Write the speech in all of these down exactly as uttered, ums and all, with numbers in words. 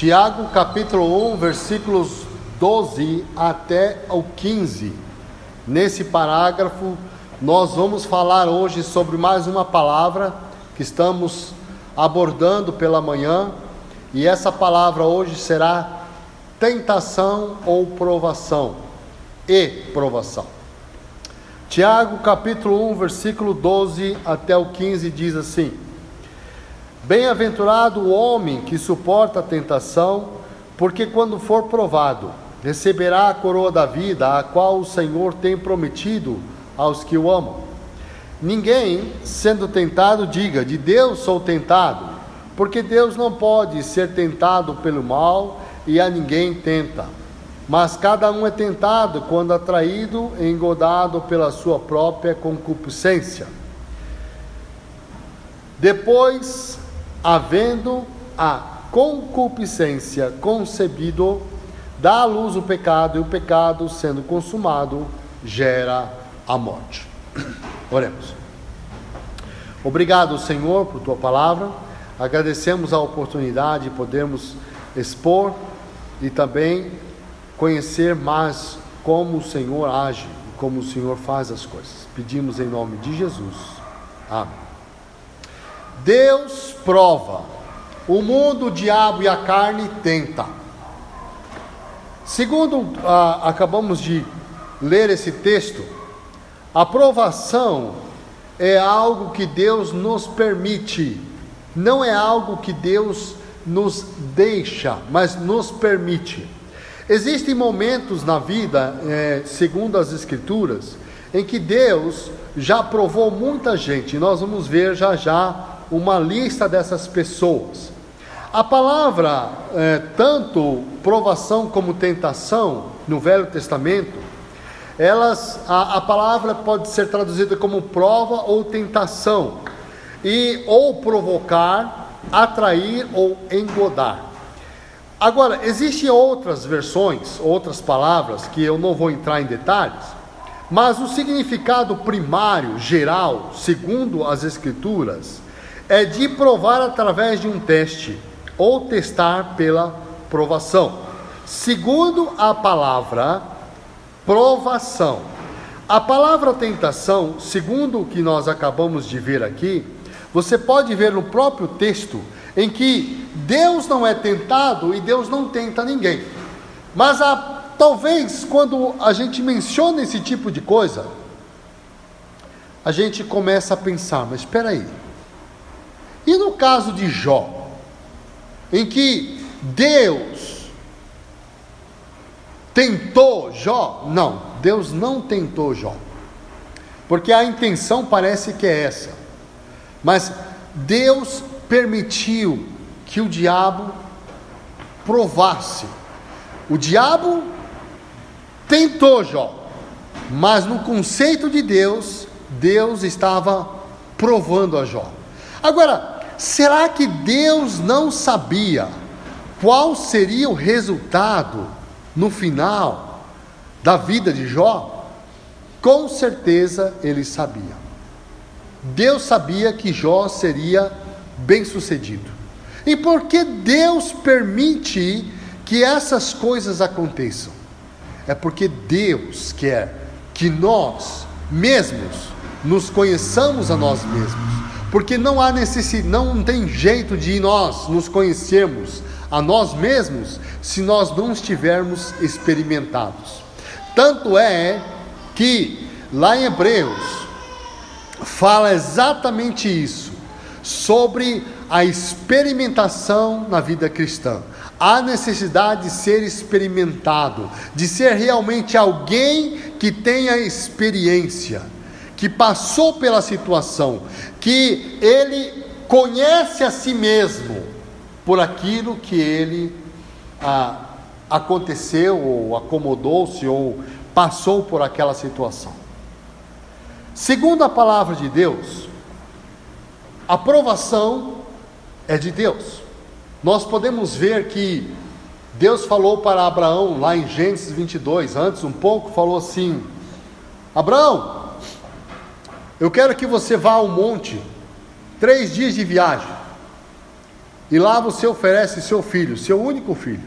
Tiago capítulo um, versículos doze até o quinze. Nesse parágrafo, nós vamos falar hoje sobre mais uma palavra que estamos abordando pela manhã, e essa palavra hoje será tentação ou provação, e provação. Tiago capítulo um, versículo doze até o quinze diz assim: Bem-aventurado o homem que suporta a tentação, porque quando for provado, receberá a coroa da vida, a qual o Senhor tem prometido aos que o amam. Ninguém, sendo tentado, diga: de Deus sou tentado, porque Deus não pode ser tentado pelo mal, e a ninguém tenta. Mas cada um é tentado quando atraído e engodado pela sua própria concupiscência. Depois, havendo a concupiscência concebido, dá à luz o pecado, e o pecado, sendo consumado, gera a morte. Oremos. Obrigado, Senhor, por Tua palavra. Agradecemos a oportunidade de podermos expor e também conhecer mais como o Senhor age, como o Senhor faz as coisas. Pedimos em nome de Jesus. Amém. Deus prova, o mundo, o diabo e a carne tenta. Segundo ah, acabamos de ler esse texto, a provação é algo que Deus nos permite, não é algo que Deus nos deixa, mas nos permite. Existem momentos na vida, é, segundo as Escrituras, em que Deus já provou muita gente, e nós vamos ver já já uma lista dessas pessoas. A palavra, é, tanto provação como tentação, no Velho Testamento, elas, a, a palavra pode ser traduzida como prova ou tentação, e ou provocar, atrair ou engodar. Agora, existem outras versões, outras palavras, que eu não vou entrar em detalhes, mas o significado primário, geral, segundo as Escrituras, é de provar através de um teste, ou testar pela provação. Segundo a palavra provação, a palavra tentação, segundo o que nós acabamos de ver aqui, você pode ver no próprio texto, em que Deus não é tentado e Deus não tenta ninguém. Mas a, talvez quando a gente menciona esse tipo de coisa, a gente começa a pensar, mas espera aí, e no caso de Jó, em que Deus tentou Jó? Não, Deus não tentou Jó, porque a intenção parece que é essa, mas Deus permitiu que o diabo provasse. O diabo tentou Jó, mas no conceito de Deus, Deus estava provando a Jó. Agora, será que Deus não sabia qual seria o resultado no final da vida de Jó? Com certeza ele sabia. Deus sabia que Jó seria bem-sucedido. E por que Deus permite que essas coisas aconteçam? É porque Deus quer que nós mesmos nos conheçamos a nós mesmos. Porque não há necessidade, não tem jeito de nós nos conhecermos a nós mesmos se nós não estivermos experimentados. Tanto é que lá em Hebreus fala exatamente isso, sobre a experimentação na vida cristã. Há necessidade de ser experimentado, de ser realmente alguém que tenha experiência, que passou pela situação, que ele conhece a si mesmo por aquilo que ele ah, aconteceu, ou acomodou-se, ou passou por aquela situação. Segundo a palavra de Deus, a provação é de Deus. Nós podemos ver que Deus falou para Abraão, lá em Gênesis vinte e dois, antes um pouco, falou assim: Abraão, eu quero que você vá ao monte, três dias de viagem, e lá você oferece seu filho, seu único filho.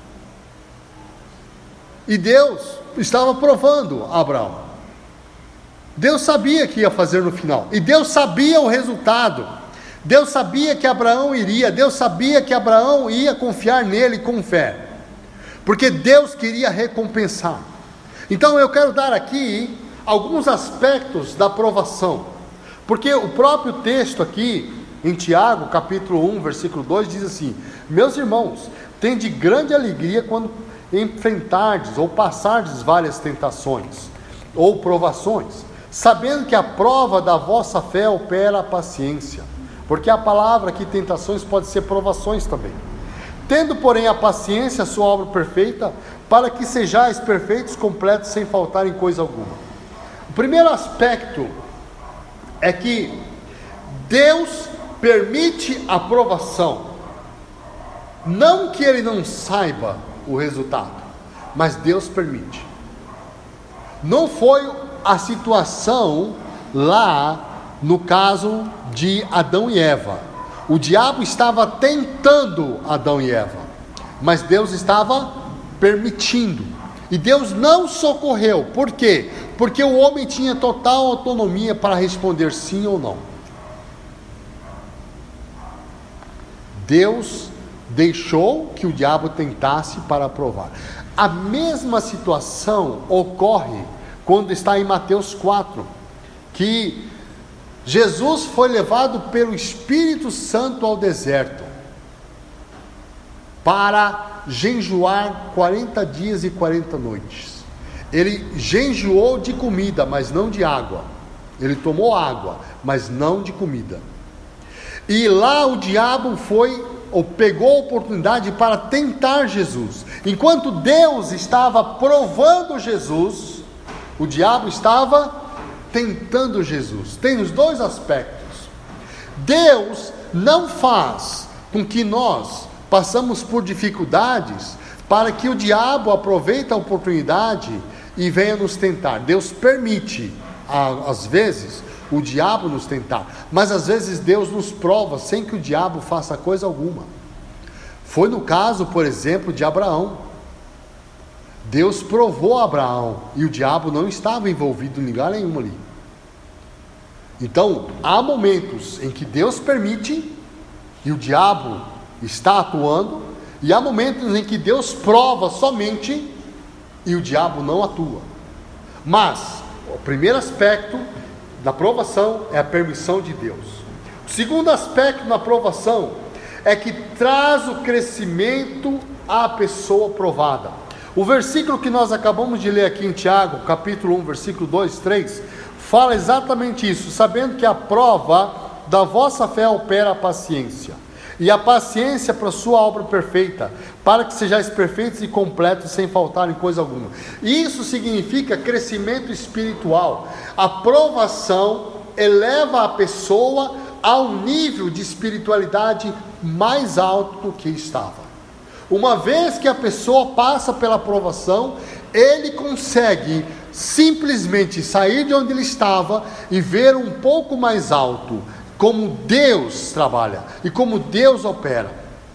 E Deus estava provando Abraão. Deus sabia o que ia fazer no final, e Deus sabia o resultado. Deus sabia que Abraão iria, Deus sabia que Abraão ia confiar nele com fé, porque Deus queria recompensar. Então eu quero dar aqui alguns aspectos da provação, porque o próprio texto aqui, em Tiago, capítulo um, versículo dois, diz assim: meus irmãos, tende grande alegria quando enfrentardes ou passardes várias tentações ou provações, sabendo que a prova da vossa fé opera a paciência. Porque a palavra aqui, tentações, pode ser provações também. Tendo, porém, a paciência, a sua obra perfeita, para que sejais perfeitos, completos, sem faltar em coisa alguma. O primeiro aspecto é que Deus permite a provação, não que Ele não saiba o resultado, mas Deus permite. Não foi a situação lá no caso de Adão e Eva. O diabo estava tentando Adão e Eva, mas Deus estava permitindo, e Deus não socorreu. Por quê? Porque o homem tinha total autonomia para responder sim ou não. Deus deixou que o diabo tentasse para provar. A mesma situação ocorre quando está em Mateus quatro, que Jesus foi levado pelo Espírito Santo ao deserto para jejuar quarenta dias e quarenta noites. Ele jejuou de comida, mas não de água. Ele tomou água, mas não de comida. E lá o diabo foi, ou pegou a oportunidade para tentar Jesus. Enquanto Deus estava provando Jesus, o diabo estava tentando Jesus. Tem os dois aspectos. Deus não faz com que nós passamos por dificuldades para que o diabo aproveite a oportunidade e venha nos tentar. Deus permite, às vezes, o diabo nos tentar, mas às vezes Deus nos prova sem que o diabo faça coisa alguma. Foi no caso, por exemplo, de Abraão. Deus provou Abraão e o diabo não estava envolvido em lugar nenhum ali. Então, há momentos em que Deus permite e o diabo está atuando, e há momentos em que Deus prova somente e o diabo não atua. Mas o primeiro aspecto da provação é a permissão de Deus. O segundo aspecto na provação é que traz o crescimento à pessoa provada. O versículo que nós acabamos de ler aqui em Tiago, capítulo um, versículo dois, três, fala exatamente isso: sabendo que a prova da vossa fé opera a paciência, e a paciência para a sua obra perfeita, para que sejais perfeitos e completos, sem faltar em coisa alguma. Isso significa crescimento espiritual. A provação eleva a pessoa a um nível de espiritualidade mais alto do que estava. Uma vez que a pessoa passa pela provação, ele consegue simplesmente sair de onde ele estava e ver um pouco mais alto como Deus trabalha e como Deus opera.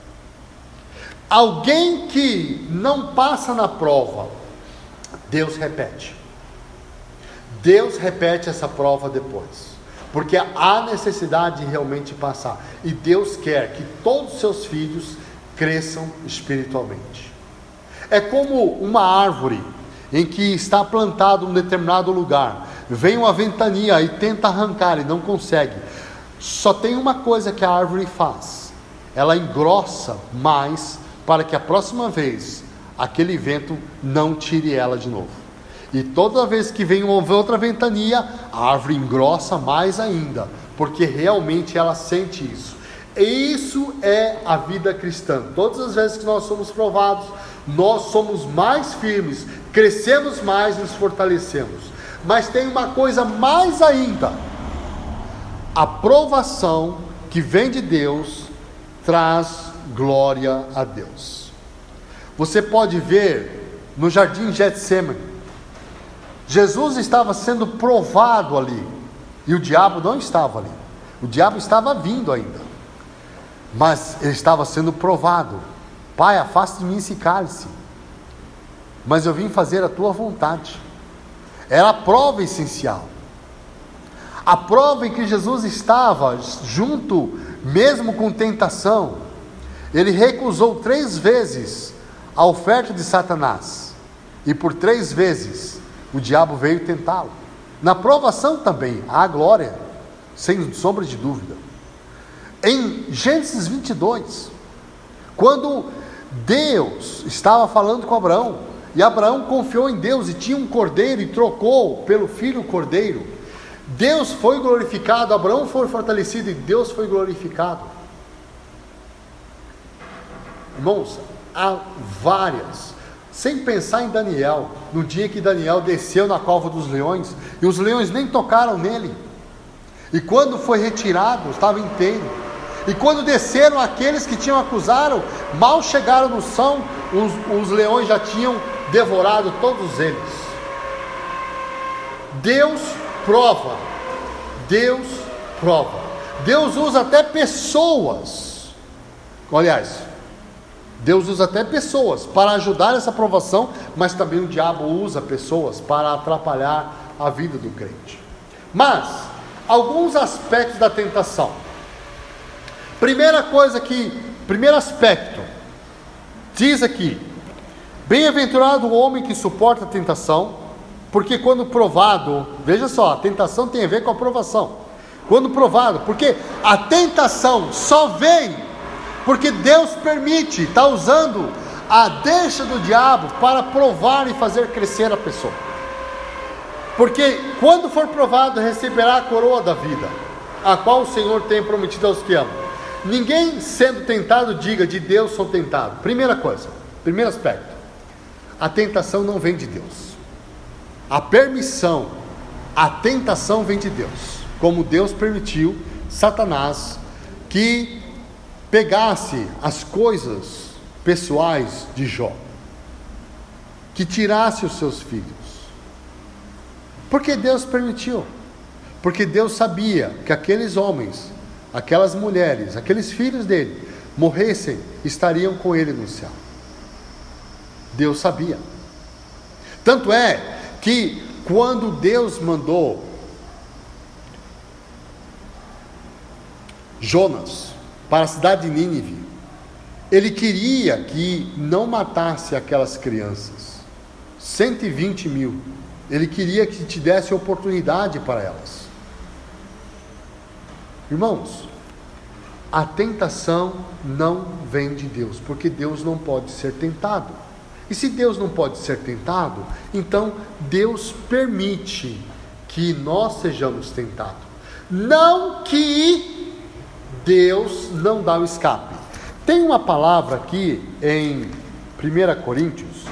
Alguém que não passa na prova, Deus repete. Deus repete essa prova depois, porque há necessidade de realmente passar, e Deus quer que todos os seus filhos cresçam espiritualmente. É como uma árvore em que está plantado em um determinado lugar, vem uma ventania e tenta arrancar e não consegue. Só tem uma coisa que a árvore faz: ela engrossa mais para que a próxima vez aquele vento não tire ela de novo. E toda vez que vem uma outra ventania, a árvore engrossa mais ainda, porque realmente ela sente isso. E isso é a vida cristã. Todas as vezes que nós somos provados, nós somos mais firmes, crescemos mais, nos fortalecemos. Mas tem uma coisa mais ainda: a provação que vem de Deus traz glória a Deus. Você pode ver no jardim Getsêmani, Jesus estava sendo provado ali, e o diabo não estava ali. O diabo estava vindo ainda. Mas ele estava sendo provado. Pai, afaste de mim esse cálice, mas eu vim fazer a tua vontade. Era a prova essencial. A prova em que Jesus estava junto, mesmo com tentação. Ele recusou três vezes a oferta de Satanás. E por três vezes o diabo veio tentá-lo. Na provação também há glória, sem sombra de dúvida. Em Gênesis vinte e dois, quando Deus estava falando com Abraão, e Abraão confiou em Deus e tinha um cordeiro e trocou pelo filho cordeiro, Deus foi glorificado, Abraão foi fortalecido e Deus foi glorificado. Irmãos, há várias, sem pensar em Daniel, no dia que Daniel desceu na cova dos leões, e os leões nem tocaram nele, e quando foi retirado, estava inteiro, e quando desceram aqueles que tinham acusado, mal chegaram no chão, os, os leões já tinham devorado todos eles. Deus prova, Deus prova, Deus usa até pessoas, aliás, Deus usa até pessoas para ajudar essa provação, mas também o diabo usa pessoas para atrapalhar a vida do crente. Mas, alguns aspectos da tentação. Primeira coisa que, primeiro aspecto, diz aqui: bem-aventurado o homem que suporta a tentação, porque quando provado, veja só, a tentação tem a ver com a provação. Quando provado, porque a tentação só vem porque Deus permite, está usando a deixa do diabo para provar e fazer crescer a pessoa. Porque quando for provado, receberá a coroa da vida, a qual o Senhor tem prometido aos que amam. Ninguém sendo tentado diga: de Deus sou tentado. Primeira coisa, primeiro aspecto, a tentação não vem de Deus. A permissão, a tentação vem de Deus. Como Deus permitiu Satanás que pegasse as coisas pessoais de Jó, que tirasse os seus filhos. Porque Deus permitiu? Porque Deus sabia que aqueles homens, aquelas mulheres, aqueles filhos dele, morressem, estariam com ele no céu. Deus sabia. Tanto é que quando Deus mandou Jonas para a cidade de Nínive, ele queria que não matasse aquelas crianças, cento e vinte mil, ele queria que te desse oportunidade para elas. Irmãos, a tentação não vem de Deus, porque Deus não pode ser tentado. E se Deus não pode ser tentado, então Deus permite que nós sejamos tentados. Não que Deus não dá o escape. Tem uma palavra aqui em primeira Coríntios,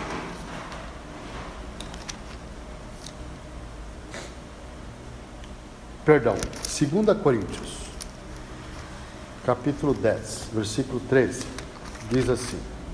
perdão, segunda Coríntios, capítulo dez, versículo treze, diz assim: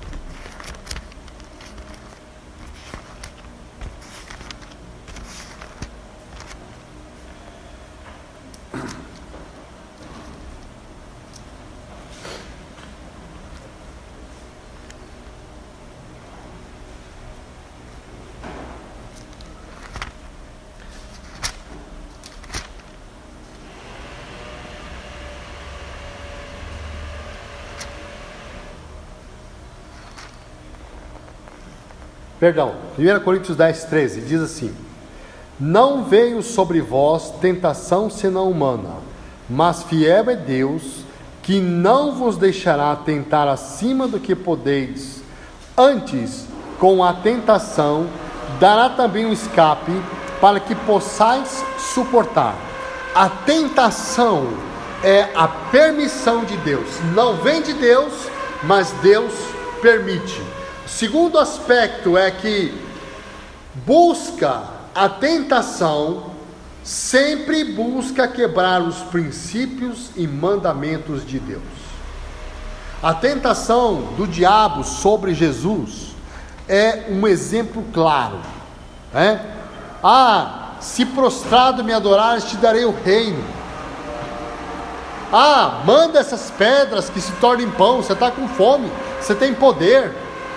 Perdão, primeira Coríntios dez, treze, diz assim: não veio sobre vós tentação senão humana, mas fiel é Deus, que não vos deixará tentar acima do que podeis, antes, com a tentação, dará também um escape, para que possais suportar. A tentação é a permissão de Deus, não vem de Deus, mas Deus permite. O segundo aspecto é que busca a tentação, sempre busca quebrar os princípios e mandamentos de Deus. A tentação do diabo sobre Jesus é um exemplo claro, né? Ah, se prostrado me adorares, te darei o reino. ah, manda essas pedras que se tornem pão, você está com fome, você tem poder.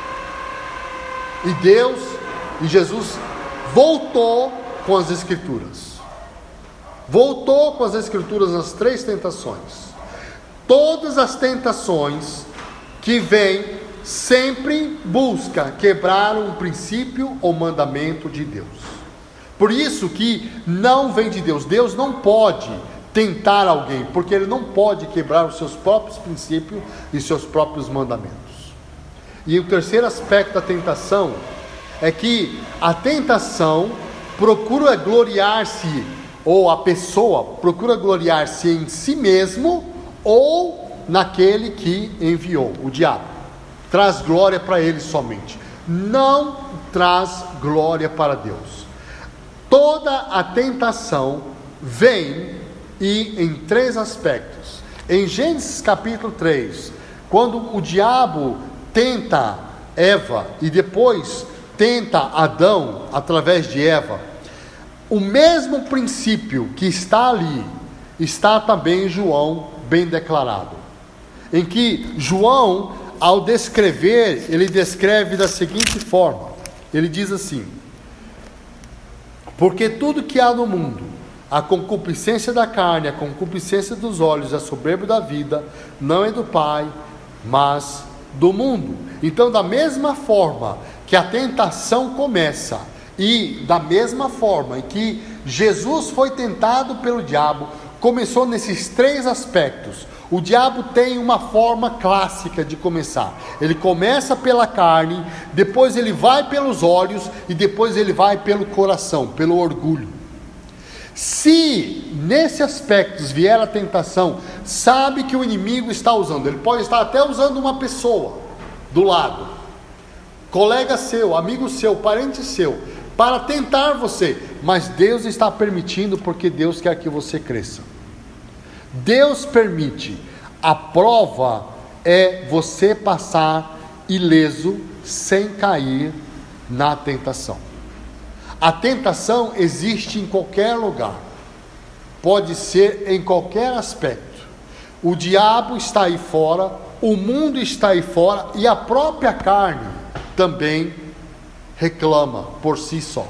E Deus, e Jesus voltou com as escrituras, voltou com as escrituras nas três tentações. Todas as tentações que vêm, sempre busca quebrar um princípio ou mandamento de Deus. Por isso que não vem de Deus. Deus não pode tentar alguém, porque Ele não pode quebrar os seus próprios princípios e seus próprios mandamentos. E o terceiro aspecto da tentação é que a tentação procura gloriar-se, ou a pessoa procura gloriar-se em si mesmo ou naquele que enviou, o diabo. Traz glória para ele somente, não traz glória para Deus. Toda a tentação vem e em três aspectos. Em Gênesis capítulo três, quando o diabo tenta Eva e depois tenta Adão através de Eva, o mesmo princípio que está ali está também em João bem declarado, em que João, ao descrever, ele descreve da seguinte forma, ele diz assim: porque tudo que há no mundo, a concupiscência da carne, a concupiscência dos olhos, a soberba da vida, não é do Pai, mas do mundo. Então, da mesma forma que a tentação começa, e da mesma forma em que Jesus foi tentado pelo diabo, começou nesses três aspectos. O diabo tem uma forma clássica de começar. Ele começa pela carne, depois ele vai pelos olhos e depois ele vai pelo coração, pelo orgulho. Se nesse aspecto vier a tentação, sabe que o inimigo está usando. Ele pode estar até usando uma pessoa do lado, colega seu, amigo seu, parente seu, para tentar você. Mas Deus está permitindo, porque Deus quer que você cresça. Deus permite. A prova é você passar ileso, sem cair na tentação. A tentação existe em qualquer lugar, pode ser em qualquer aspecto. O diabo está aí fora, o mundo está aí fora, e a própria carne também reclama por si só.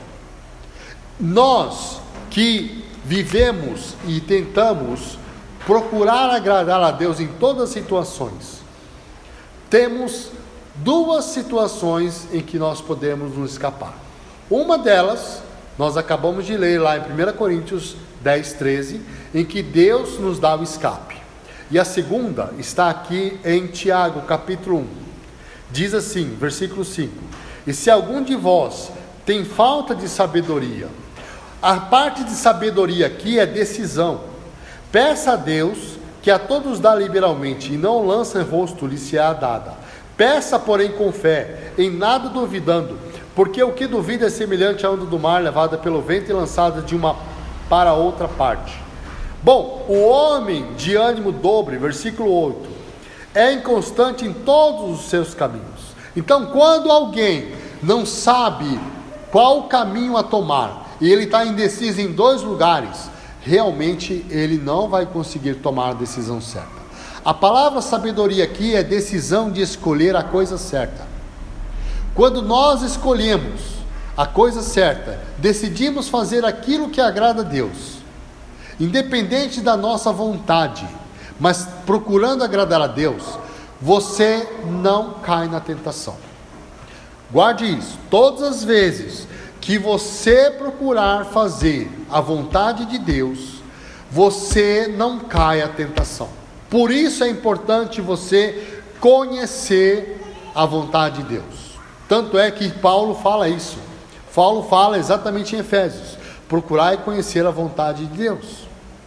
Nós que vivemos e tentamos procurar agradar a Deus em todas as situações, temos duas situações em que nós podemos nos escapar. Uma delas, nós acabamos de ler lá em primeira Coríntios dez, treze, em que Deus nos dá o escape. E a segunda está aqui em Tiago capítulo um, diz assim, versículo cinco: e se algum de vós tem falta de sabedoria, a parte de sabedoria aqui é decisão, peça a Deus, que a todos dá liberalmente, e não lança em rosto lhe será dada. Peça, porém, com fé, em nada duvidando, porque o que duvida é semelhante à onda do mar, levada pelo vento e lançada de uma para outra parte. Bom, o homem de ânimo dobre, versículo oito, é inconstante em todos os seus caminhos. Então, quando alguém não sabe qual caminho a tomar, e ele está indeciso em dois lugares, realmente ele não vai conseguir tomar a decisão certa. A palavra sabedoria aqui é decisão de escolher a coisa certa. Quando nós escolhemos a coisa certa, decidimos fazer aquilo que agrada a Deus, independente da nossa vontade, mas procurando agradar a Deus, você não cai na tentação. Guarde isso. Todas as vezes que você procurar fazer a vontade de Deus, você não cai à tentação. Por isso é importante você conhecer a vontade de Deus. Tanto é que Paulo fala isso. Paulo fala exatamente em Efésios: procurai conhecer a vontade de Deus.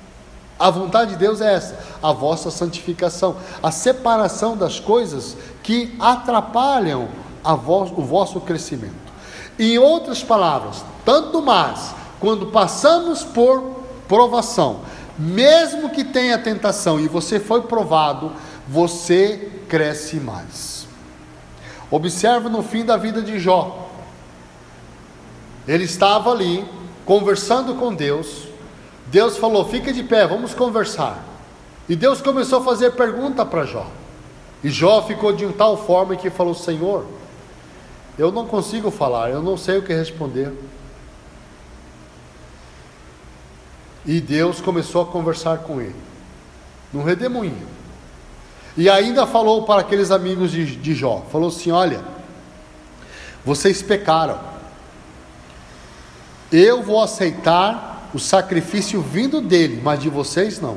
A vontade de Deus é essa: a vossa santificação, a separação das coisas que atrapalham a vo- o vosso crescimento. Em outras palavras, tanto mais, quando passamos por provação, mesmo que tenha tentação e você foi provado, você cresce mais. Observa no fim da vida de Jó. Ele estava ali, conversando com Deus. Deus falou: fica de pé, vamos conversar. E Deus começou a fazer pergunta para Jó. E Jó ficou de tal forma que falou: Senhor, eu não consigo falar, eu não sei o que responder. E Deus começou a conversar com ele, num redemoinho. E ainda falou para aqueles amigos de, de Jó, falou assim: olha, vocês pecaram, eu vou aceitar o sacrifício vindo dele, mas de vocês não.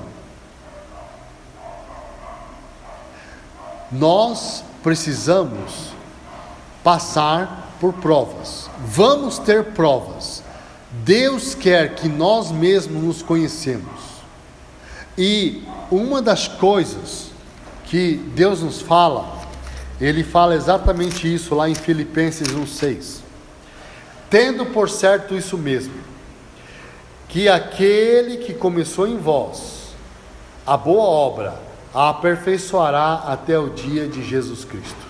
Nós precisamos passar por provas, vamos ter provas. Deus quer que nós mesmos nos conhecemos. E uma das coisas que Deus nos fala, Ele fala exatamente isso lá em Filipenses um seis. Tendo por certo isso mesmo, que aquele que começou em vós a boa obra, a aperfeiçoará até o dia de Jesus Cristo.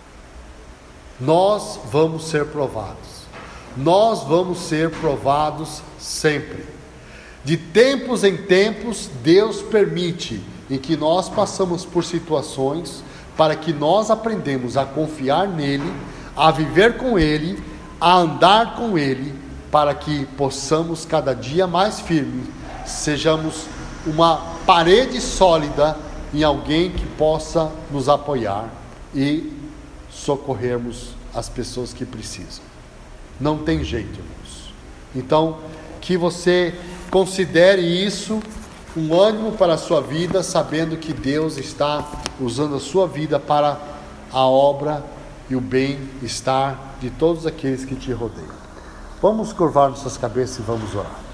Nós vamos ser provados. Nós vamos ser provados sempre. De tempos em tempos, Deus permite em que nós passamos por situações para que nós aprendemos a confiar nele, a viver com ele, a andar com ele, para que possamos cada dia mais firmes, sejamos uma parede sólida em alguém que possa nos apoiar e socorrermos as pessoas que precisam. Não tem jeito, irmãos. Então, que você considere isso um ânimo para a sua vida, sabendo que Deus está usando a sua vida para a obra e o bem-estar de todos aqueles que te rodeiam. Vamos curvar nossas cabeças e vamos orar.